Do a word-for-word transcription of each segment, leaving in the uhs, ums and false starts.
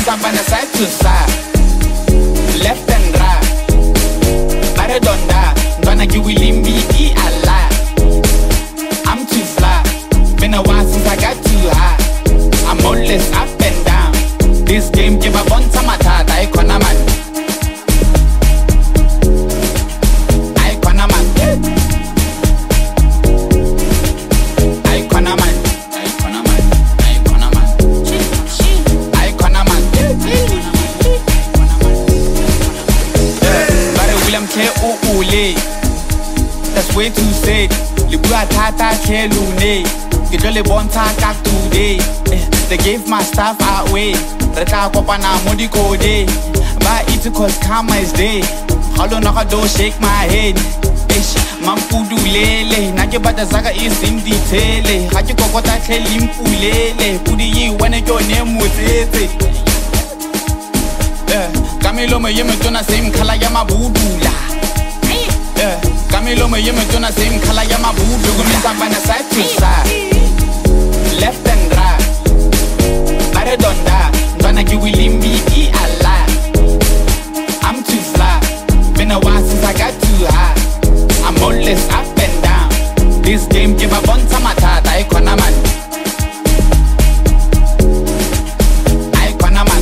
Sabana side to side, left and right. Baradonda, Donna Giwilimbi, E Allah. I'm too fly, been a while since I got too high. I'm always up and down. This game give a bunch of matata, I can't man. I can't man. I can't man. That's way too sad. Libua tata kelune. Get jolly bonta kak today. They gave my stuff away. Reta kopana modi kode. Ba it cause karma is day. Halo naka do shake my head. Ish, mampudu lele. Nake bata zaga is in detail. Haki kokota kelim pulele. Pudi yi wane your name with it. Camilo me yeme tona same kala yama budula. Camilo me yeme tona same kala yama budu. Go me sabana side to side, left and right. Baradonda, Donna Giwilimbi, E Allah. I'm too fly, been a while since I got too high. I'm always up and down. This game give a bunch of matata, I can't man. I can't man.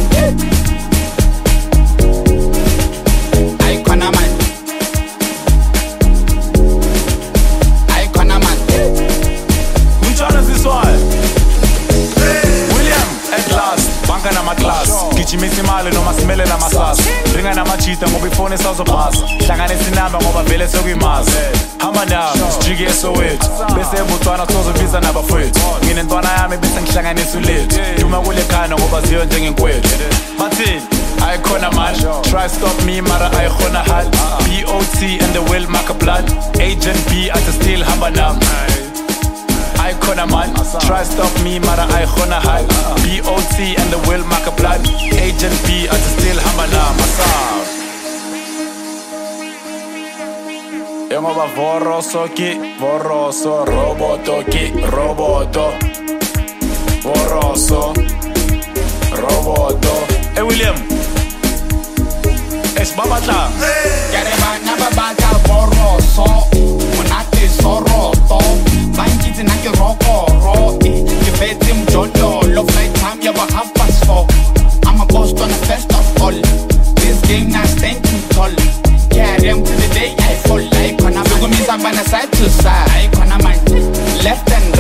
Na ma class gijimisa imali noma simele namasasa ringa namachita ngoba ifone sawuzopasa hlanganisa inamba ngoba vele sokuyimazi hamba nawo sijike esowethu bese ebuthwana sozobiza nabafowethu ngine ntwana yami bese ngihlanganisa ulethu duma kule khana ngoba ziyo njengenkwethu bathini ayikhona manje try stop me mara ayikhona hal B O T and the will mark a blood agent B at the still hamba nami Icona man, try stop me, mara icona high. B O T and the will mark a blood. Agent B at the still hamana masam. Yongoba voroso ki, voroso roboto ki, roboto. Voroso, roboto. Hey William, es babata. Yareba nababata voroso, monate soroto. Banjiti na ke roko ro, ke fete mjolo. Love like time, you have half past four. I'm a boss on the first of all. This game not stand too tall. Carry him to the day I fall. I can't man. Go me sabana side to side. I can't man. Left and